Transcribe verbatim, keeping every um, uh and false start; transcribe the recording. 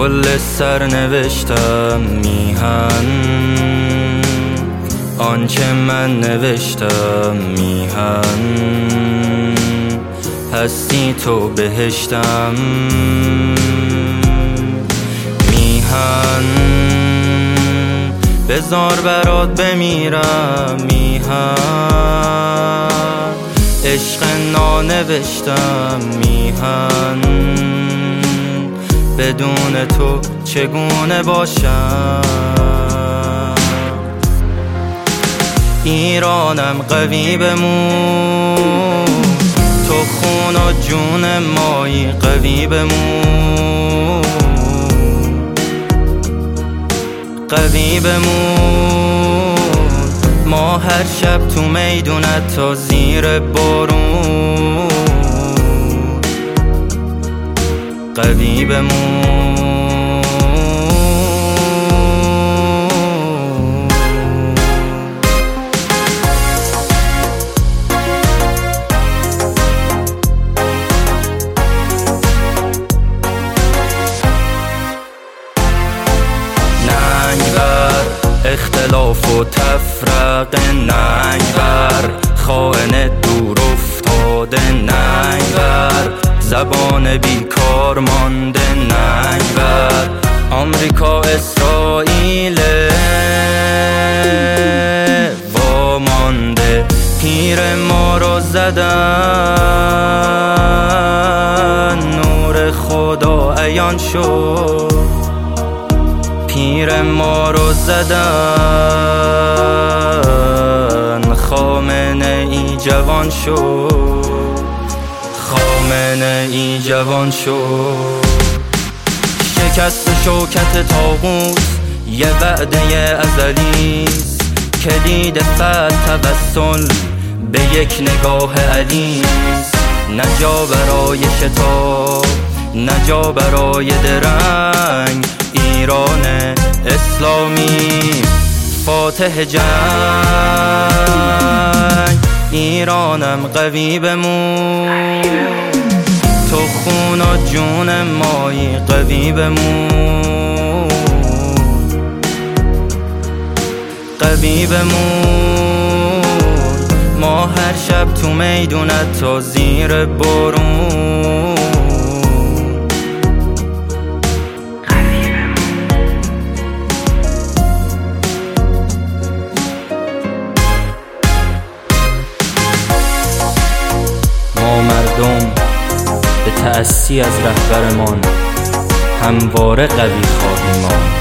کل سرنوشتم میهن، آنچه من نوشتم میهن، هستی تو بهشتم میهن، بذار برات بمیرم میهن، عشق نانوشتم میهن، بدون تو چگونه باشم. ایرانم قوی بمون، تو خون و جون مایی قوی بمون، قوی بمون، ما هر شب تو میدونت تا زیر بارون، قوی بمون. اختلاف و تفرق ننگ بر، خائن دور افتاده ننگ بر، زبان بیکار مانده ننگ بر، آمریکا اسرائیل وامانده، پیر ما رو زدن نور خدا عیان شد، پیر ما رو زدن خامنه ای جوان شد، خامنه ای جوان شد. شکست شوکت طاغوت یه وعده ازلیست، کلید فتح توسل به یک نگاه علیست، نجا برای شتاب نجا برای درنگ، ایران اسلامی فاتح جنگ، ایرانم قوی بمون، تو خون و جون مایی قوی بمون، قوی بمون، ما هر شب تو میدونت تا زیر بارون، مردم به تأسی از رهبرمان همواره قوی خواهیم ماند.